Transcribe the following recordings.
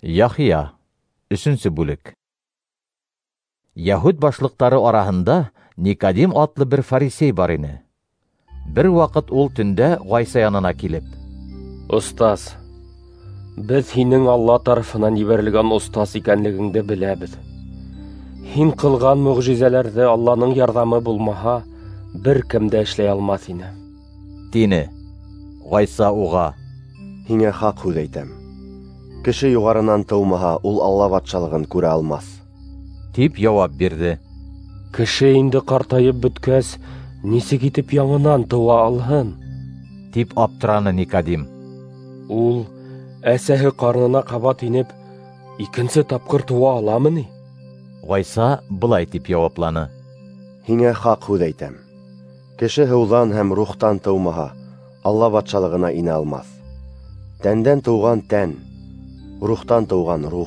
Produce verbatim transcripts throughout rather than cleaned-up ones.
Яхия. Өченче бүлек. Яһуд башлыктары араһында Никодим атлы бер фарисей бар ине. Бер вакыт ул төндә Гайса янына килеп: Остаз, без һинең Алла тарафынан җибәрелгән остаз икәнлегеңде беләбез. Һин кылган мөгъҗизәләрдә Алланың ярдәме булмаһа, бер кем дә эшләй алмас ине. Дине. Гайса уга: Һиңә хак һүз әйтәм. Кеше югарынан тыумаһа, ул Алла патшалыгын күрә алмас. Дип җавап бирде. Кеше инде картайып беткәс, нисек итеп яңынан туа алһын? Дип аптыраны Никодим. Ул әсәһе карнына кабат инеп, икенче тапкыр туа аламыни? Гайса былай дип җавапланы. Һиңә хак һүз әйтәм. Кеше һыудан һәм рухтан тыумаһа, Алла патшалыгына инә алмас. Тәндән тыуган тән, рухтан тыуган рух.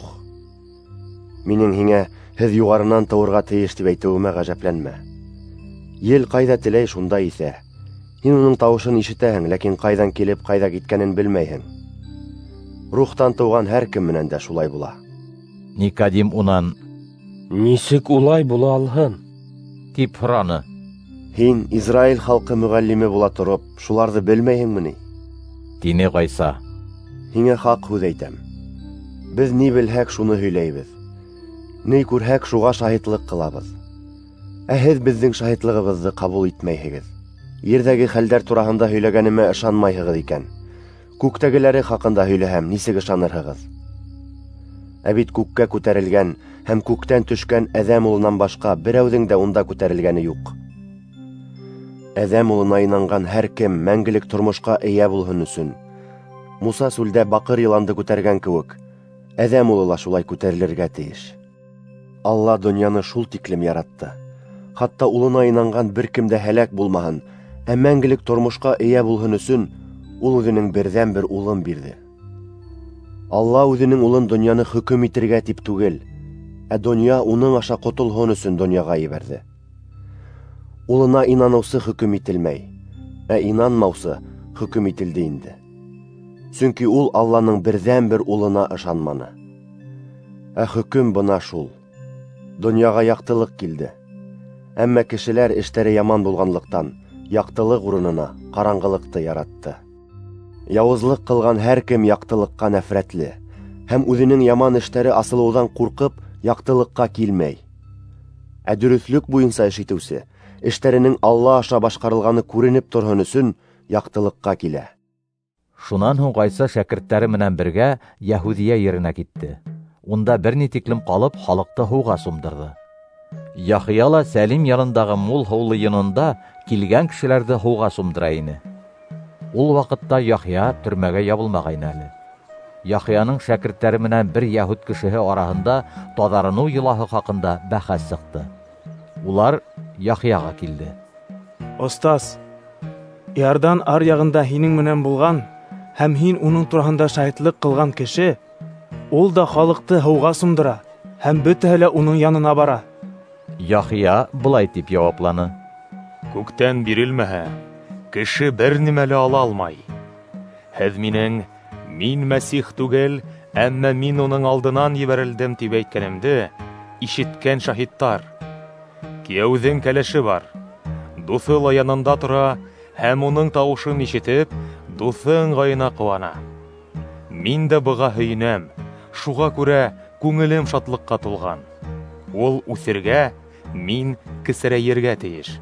Минең һиңә һез югарынан тыуырга тиеш дип әйтүемә гаҗәпләнмә. Ел кайда теләй шунда исә. Һин уның тавышын ишетәһең, ләкин кайдан килеп, кайда киткәнен белмәйһең. Рухтан тыуган һәр кем менән дә шулай була. Никодим унан: Нисек улай була алһын? Дип һораны. Һин Израиль халкы мөгаллиме була торып, шуларны белмәйһеңмени? Дине Гайса. Һиңә хак һүз әйтәм. Без ни белһәк, шуны һөйләйбез. Ни күрһәк, шуга шаһитлык кылабыз. Ә һез безнең шаһитлыгыбызны кабул итмәйһегез. Ердәге хәлләр тураһында һөйләгәнемә ышанмайһыгыз икән. Күктәгеләре хакында һөйләһәм, нисек ышанырһыгыз? Ә бит күккә күтәрелгән һәм күктән төшкән Әҙәм улынан башка берәүҙең дә унда күтәрелгәне юк. Әҙәм улына инанган һәр кем мәңгелек тормошка эйә булһын өсөн. Муса сүлдә баҡыр йыланды күтәргән кеүек, Әҙәм улы ла шулай күтәрелергә тейеш. Алла донъяны шул тиклем яратты. Хатта улына инанган бер кем дә һәләк булмаһын, ә мәңгелек тормошка эйә булһын өсөн ул үҙенең берҙән бер улын бирҙе. Алла үҙенең улын донъяны хөкөм итергә тип түгел, ә донъя уның аша ҡотолһон өсөн донъяға ебәрҙе. Улына инаныусы хөкөм ителмәй, ә инанмаусы хөкөм ителде инде. Сөнки ул Алланың берҙән бер улына ышанманы. Ә хөкөм бына шул. Донъяға яҡтылыҡ килде. Әммә кешеләр эштәре яман булғанлыҡтан, яҡтылыҡ урынына ҡараңғылыҡты яратты. Яуызлыҡ ҡылған һәр кем яҡтылыҡҡа нәфрәтле, һәм үҙенең яман эштәре асылыуҙан ҡурҡып, яҡтылыҡҡа килмәй. Ә дөрөҫлөк буйынса эш итеүсе, эштәренең Алла аша башҡарылғаны күренеп торһон өсөн, яҡтылыҡҡа килә. Шунан һуң Гайса шәкерттәре менән бергә Яһүдия еренә китте. Унда бер ни тиклем ҡалып, халыҡты һыуға сумдырҙы. Яхия ла Сәлим янындағы мул һыулы йононда килгән кешеләрҙе һыуға сумдыра ине. Ул ваҡытта Яхия төрмәгә ябылмағайны әле. Яхияның шәкерттәре менән бер яһүд кешеһе араһында таҙарыныу йолаһы хаҡында бәхәс сыҡты. Улар Яхияға килде. Остаз, Иордан ар яғында һинең менән булған һәм һин уның тураһында шаһитлыҡ ҡылған кеше, ул да халыҡты һыуға сумдыра һәм бөтәһе лә уның янына бара. Яхия былай тип яуапланы. Күктән бирелмәһә, кеше бер нимә лә ала алмай. Һеҙ минең, мин Мәсих түгел, әммә мин уның алдынан ебәрелдем тип әйткәнемде ишеткән шаһиттар. Кияүҙең кәләше бар. Дуҫы ла янында тора һәм уның тауышын ишетеп, дуҫы ыңғайына ҡыуана. Мин дә быға һөйөнәм, шуға күрә күңелем шатлыҡҡа тулған. Ул үҫергә, мин кесерәйергә тейеш.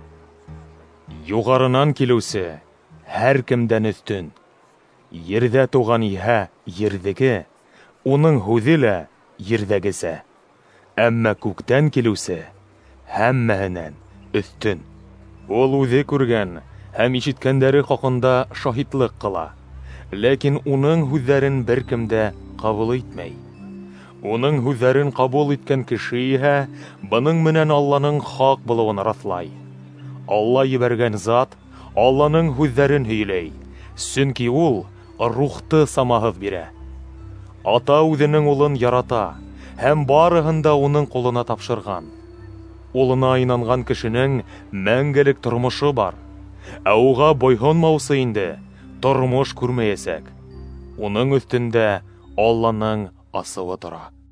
Юғарынан килеүсе һәр кемдән өҫтөн. Ерҙә туған иһә ерҙеге, уның һүҙе лә ерҙәгесә. Әммә күктән килеүсе һәммәһенән өҫтөн. Ул үҙе күргән һәм ишеткәндәре хаҡында шаһитлыҡ ҡыла, ләкин уның һүҙҙәрен бер кем дә ҡабул итмәй. Уның һүҙҙәрен ҡабул иткән кеше иһә бының менән Алланың хаҡ булыуын раҫлай. Алла ебәргән зат Алланың һүҙҙәрен һөйләй, сөнки ул рухты самаһыҙ бирә. Ата үҙенең улын ярата һәм барыһын да уның ҡулына тапшырған. Улына инанған кешенең мәңгелек тормошо бар, ә уға бойһонмаусы инде тормош күрмәйәсәк. Уның өҫтөндә Алланың асыуы тора.